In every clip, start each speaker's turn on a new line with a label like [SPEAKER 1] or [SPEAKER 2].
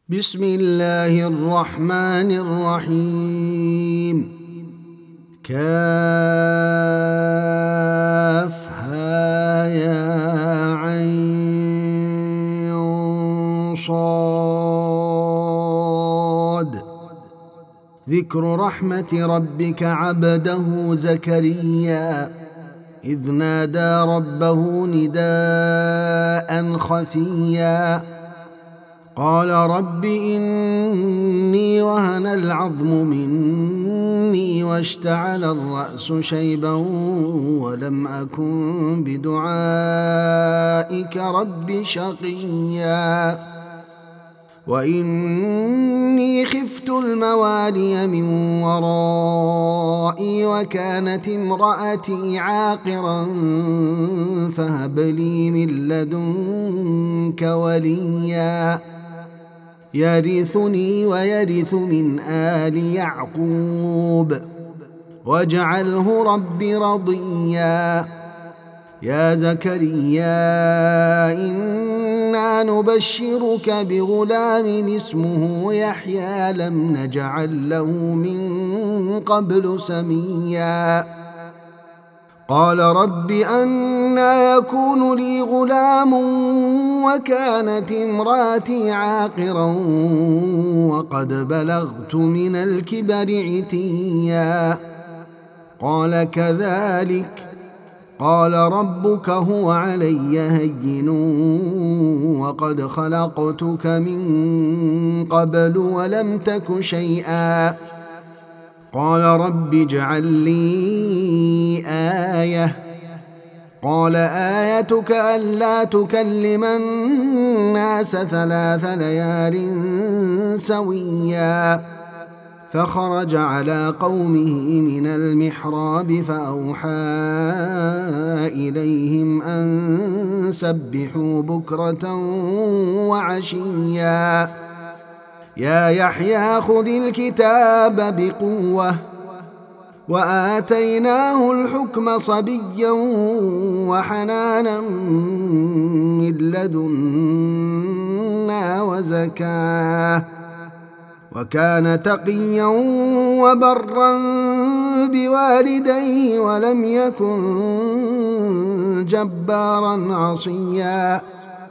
[SPEAKER 1] بسم الله الرحمن الرحيم. كافها يا عين صاد. ذكر رحمة ربك عبده زكريا إذ نادى ربه نداء خفيا قال رب إني وهن العظم مني واشتعل الرأس شيبا ولم أكن بدعائك رب شقيا وإني خفت الموالي من ورائي وكانت امرأتي عاقرا فهب لي من لدنك وليا يرثني ويرث من آل يعقوب واجعله رب رضيا. يا زكريا إنا نبشرك بغلام اسمه يحيى لم نجعل له من قبل سميا قال رب أنى يكون لي غلام وكانت امراتي عاقرا وقد بلغت من الكبر عتيا قال كذلك قال ربك هو علي هين وقد خلقتك من قبل ولم تك شيئا قال رب اجعل لي آية قال آيتك ألا تكلم الناس 3 ليال سويا فخرج على قومه من المحراب فأوحى إليهم أن سبحوا بكرة وعشيا يا يحيى خذ الكتاب بقوة وآتيناه الحكم صبيا وحنانا من لدنا وزكاة وكان تقيا وبرا بوالديه ولم يكن جبارا عصيا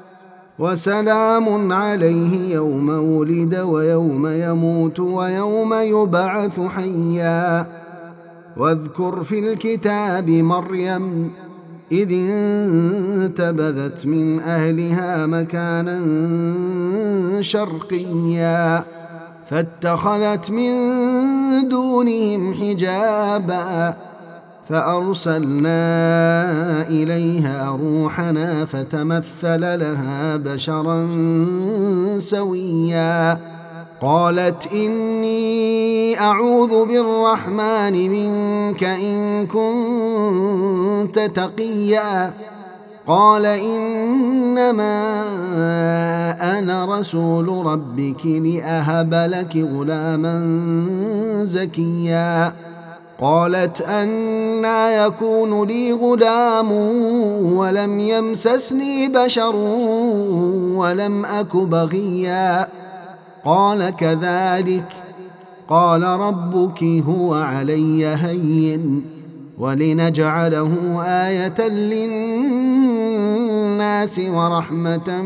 [SPEAKER 1] وسلام عليه يوم ولد ويوم يموت ويوم يبعث حيا واذكر في الكتاب مريم إذ انتبذت من أهلها مكانا شرقيا فاتخذت من دونهم حجابا فأرسلنا إليها روحنا فتمثل لها بشرا سويا قالت إني أعوذ بالرحمن منك إن كنت تقيا قال إنما أنا رسول ربك لأهب لك غلاما زكيا قالت أنى يكون لي غلام ولم يمسسني بشر ولم أك بغيا قال كذلك قال ربك هو علي هين ولنجعله آية للناس ورحمة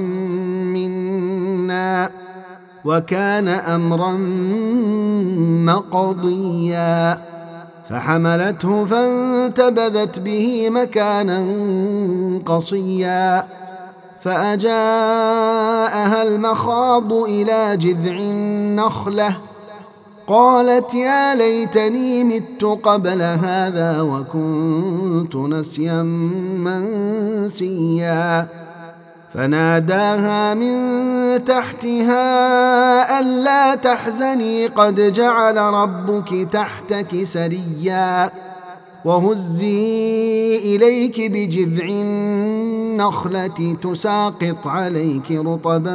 [SPEAKER 1] منا وكان أمرا مقضيا فحملته فانتبذت به مكانا قصيا فأجاءها المخاض إلى جذع النخلة قالت يا ليتني مت قبل هذا وكنت نسيا منسيا فناداها من تحتها ألا تحزني قد جعل ربك تحتك سريا وهزي إليك بجذع النخلة تساقط عليك رطبا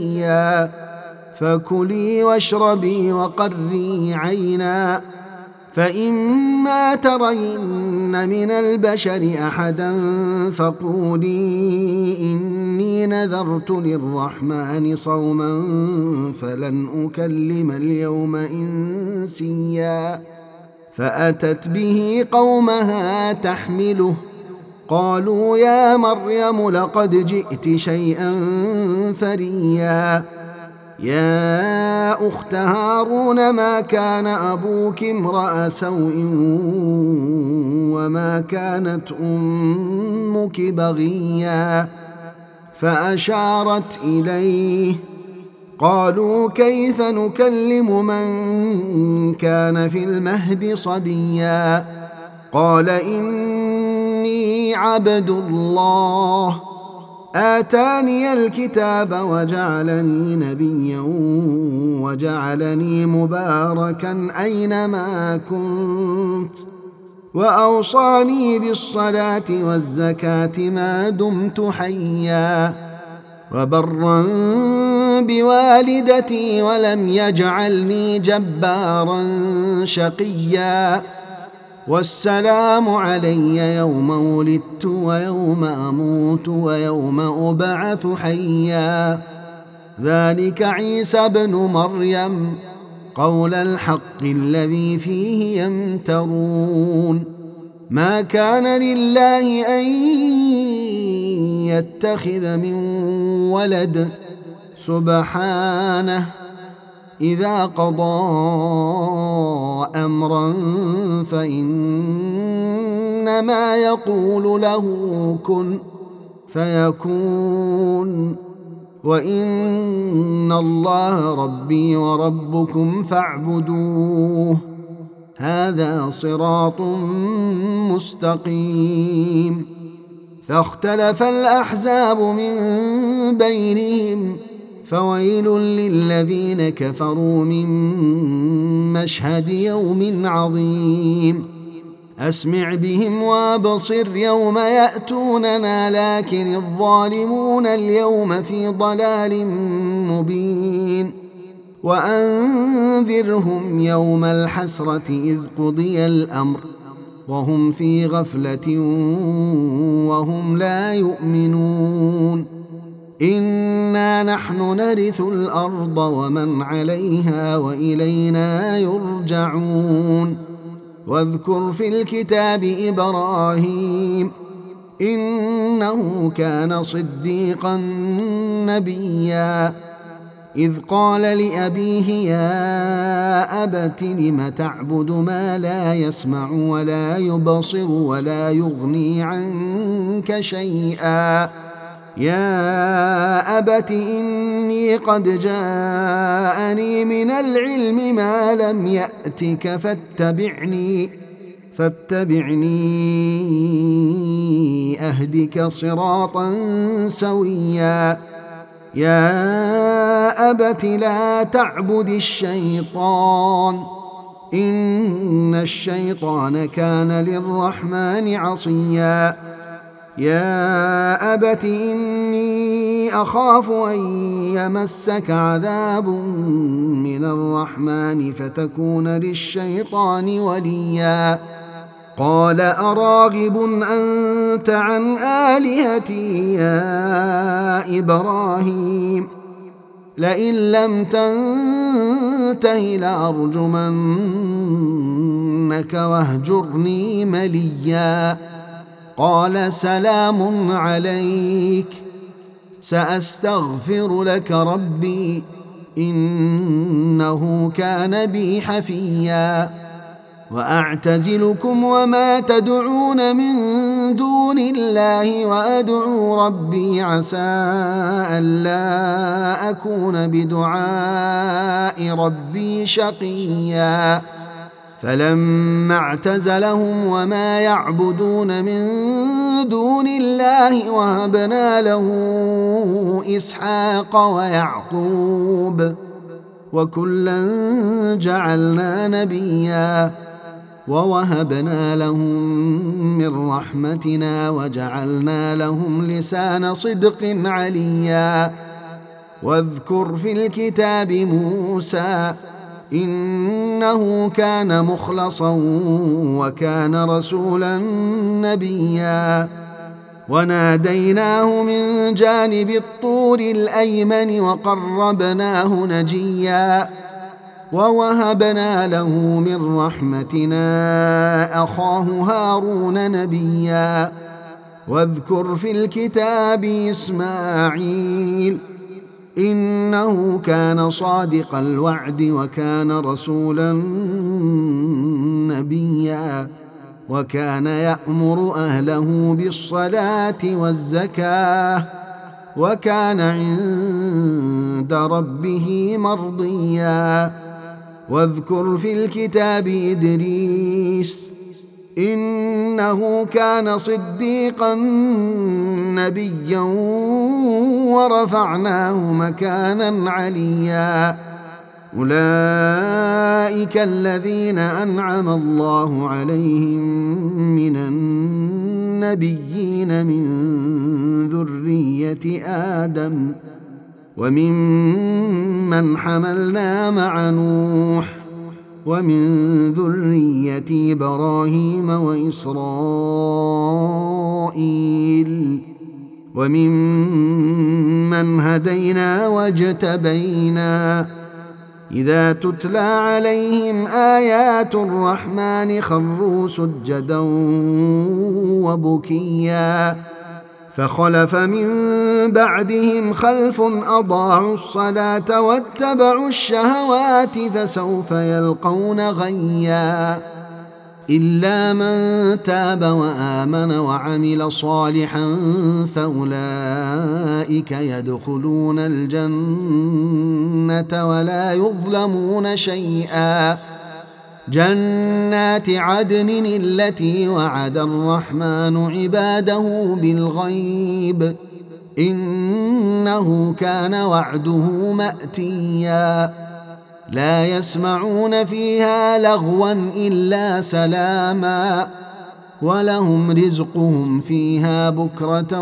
[SPEAKER 1] جنيا فكلي واشربي وقري عينا فإما ترين من البشر أحدا فقولي إني نذرت للرحمن صوما فلن أكلم اليوم إنسيا. فأتت به قومها تحمله قالوا يا مريم لقد جئت شيئا فريا. يا أخت هارون ما كان أبوك امرأ سوء وما كانت أمك بغيا. فأشارت إليه قالوا كيف نكلم من كان في المهد صبيا. قال إني عبد الله آتاني الكتاب وجعلني نبيا وجعلني مباركا أينما كنت وأوصاني بالصلاة والزكاة ما دمت حيا وبرا بوالدتي ولم يجعلني جبارا شقيا. والسلام علي يوم ولدت ويوم أموت ويوم أبعث حيا. ذلك عيسى بن مريم قول الحق الذي فيه يمترون. ما كان لله أن يتخذ من ولد سبحانه إذا قضى أمرا فإنما يقول له كن فيكون. وإن الله ربي وربكم فاعبدوه هذا صراط مستقيم. فاختلف الأحزاب من بينهم فويل للذين كفروا من مشهد يوم عظيم. أسمع بهم وابصر يوم يأتوننا لكن الظالمون اليوم في ضلال مبين. وأنذرهم يوم الحسرة إذ قضي الأمر وهم في غفلة وهم لا يؤمنون. إنا نحن نرث الأرض ومن عليها وإلينا يرجعون. واذكر في الكتاب إبراهيم إنه كان صديقا نبيا. إذ قال لأبيه يا أبت لم تعبد ما لا يسمع ولا يبصر ولا يغني عنك شيئا. يا أبت إني قد جاءني من العلم ما لم يأتك فاتبعني أهدك صراطا سويا. يا أبت لا تعبد الشيطان إن الشيطان كان للرحمن عصيا. يا أبت إني أخاف أن يمسك عذاب من الرحمن فتكون للشيطان وليا. قال أراغب أنت عن آلهتي يا إبراهيم لئن لم تنته لأرجمنك واهجرني مليا. قال سلام عليك سأستغفر لك ربي إنه كان بي حفيا. وأعتزلكم وما تدعون من دون الله وأدعو ربي عسى ألا أكون بدعاء ربي شقيا. فلما اعتزلهم وما يعبدون من دون الله وهبنا له إسحاق ويعقوب وكلا جعلنا نبيا. ووهبنا لهم من رحمتنا وجعلنا لهم لسان صدق عليا. واذكر في الكتاب موسى إنه كان مخلصا وكان رسولا نبيا وناديناه من جانب الطور الأيمن وقربناه نجيا ووهبنا له من رحمتنا أخاه هارون نبيا واذكر في الكتاب إسماعيل إنه كان صادق الوعد وكان رسولا نبيا وكان يأمر أهله بالصلاة والزكاة وكان عند ربه مرضيا واذكر في الكتاب إدريس إنه كان صديقا نبيا ورفعناه مكانا عليا أولئك الذين أنعم الله عليهم من النبيين من ذرية آدم وممن حملنا مع نوح ومن ذرية إبراهيم وإسرائيل وممن هدينا واجتبينا إذا تتلى عليهم آيات الرحمن خروا سجدا وبكيا فخلف من بعدهم خلف أضاعوا الصلاة واتبعوا الشهوات فسوف يلقون غيا إلا من تاب وآمن وعمل صالحا فأولئك يدخلون الجنة ولا يظلمون شيئا جنات عدن التي وعد الرحمن عباده بالغيب إنه كان وعده مأتيا لا يسمعون فيها لغوا إلا سلاما ولهم رزقهم فيها بكرة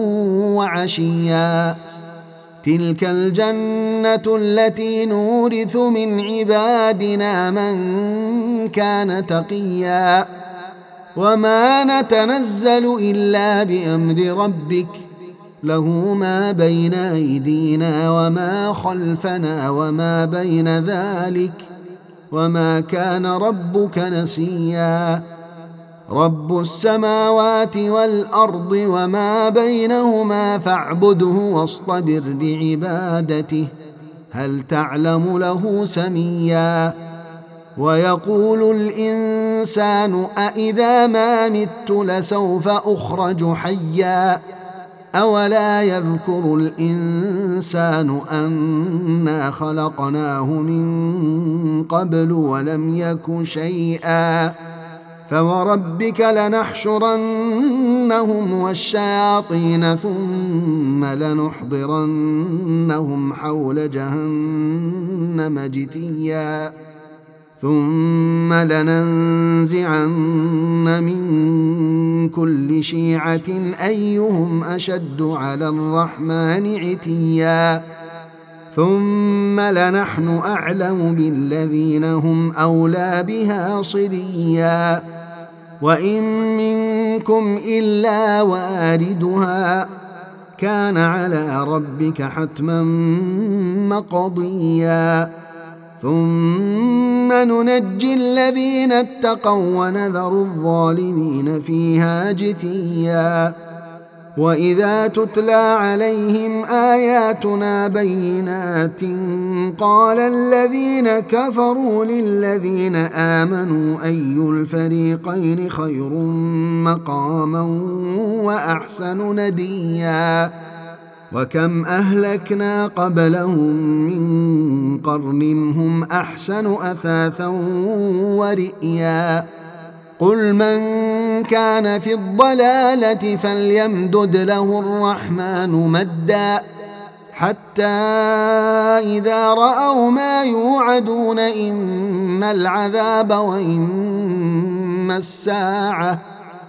[SPEAKER 1] وعشيا تلك الجنة التي نورث من عبادنا من كان تقيا وما نتنزل إلا بأمر ربك له ما بين أيدينا وما خلفنا وما بين ذلك وما كان ربك نسيا رب السماوات والأرض وما بينهما فاعبده واصطبر لعبادته هل تعلم له سميا ويقول الإنسان أإذا ما مت لسوف أخرج حيا أولا يذكر الإنسان أنا خلقناه من قبل ولم يك شيئا فوربك لنحشرنهم والشياطين ثم لنحضرنهم حول جهنم جثيا ثم لننزعن من كل شيعة أيهم أشد على الرحمن عتيا ثم لنحن أعلم بالذين هم أولى بها صليا وإن منكم إلا واردها كان على ربك حتما مقضيا ثم ننجي الذين اتقوا ونذر الظالمين فيها جثيا وإذا تتلى عليهم آياتنا بينات قال الذين كفروا للذين آمنوا أي الفريقين خير مقاما وأحسن نديا وكم أهلكنا قبلهم من قرن هم أحسن أثاثا ورئيا قل من كان في الضلالة فليمدد له الرحمن مدا حتى إذا رأوا ما يوعدون إما العذاب وإما الساعة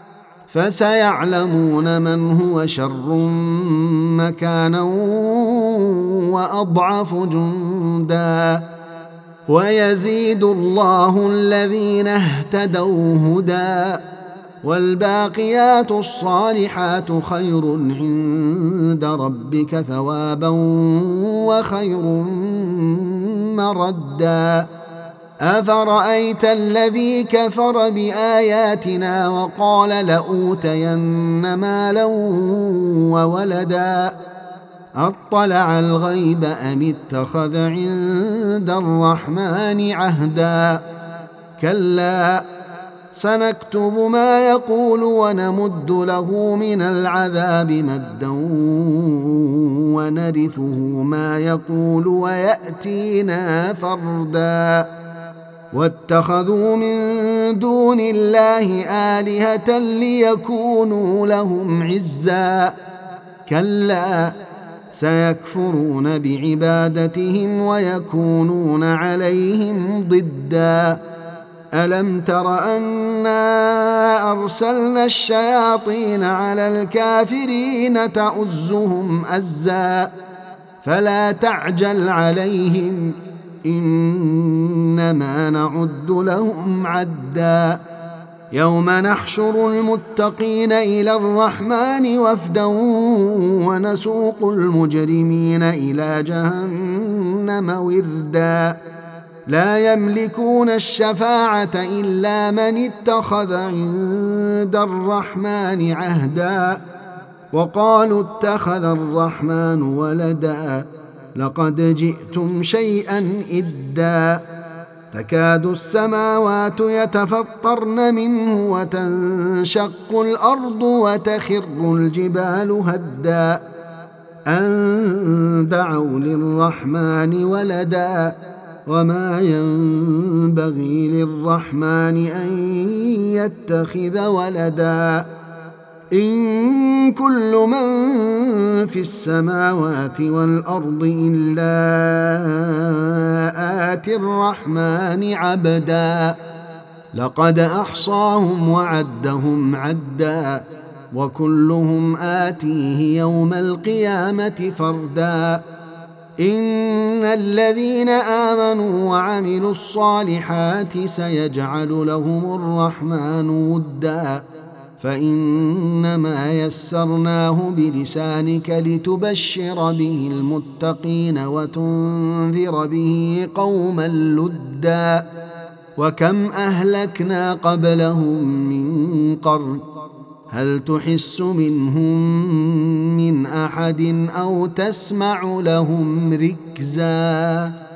[SPEAKER 1] فسيعلمون من هو شر مكانا وأضعف جندا ويزيد الله الذين اهتدوا هدى والباقيات الصالحات خير عند ربك ثوابا وخير مردا أفرأيت الذي كفر بآياتنا وقال لأوتين مالا وولدا أطلع الغيب أم اتخذ عند الرحمن عهدا كلا سنكتب ما يقول ونمد له من العذاب مدا ونرثه ما يقول ويأتينا فردا واتخذوا من دون الله آلهة ليكونوا لهم عزا كلا سيكفرون بعبادتهم ويكونون عليهم ضدا ألم تر أنا أرسلنا الشياطين على الكافرين تؤزهم أزا فلا تعجل عليهم إنما نعد لهم عدا يوم نحشر المتقين إلى الرحمن وفدا ونسوق المجرمين إلى جهنم وردا لا يملكون الشفاعة إلا من اتخذ عند الرحمن عهدا وقالوا اتخذ الرحمن ولدا لقد جئتم شيئا إدا تكاد السماوات يتفطرن منه وتنشق الأرض وتخر الجبال هدا أن دعوا للرحمن ولدا وما ينبغي للرحمن أن يتخذ ولدا إن كل من في السماوات والأرض إلا آتي الرحمن عبدا لقد أحصاهم وعدهم عدا وكلهم آتيه يوم القيامة فردا إن الذين آمنوا وعملوا الصالحات سيجعل لهم الرحمن ودا فإنما يسرناه بلسانك لتبشر به المتقين وتنذر به قوما لدا وكم أهلكنا قبلهم من قرن هل تحس منهم من أحد أو تسمع لهم ركزا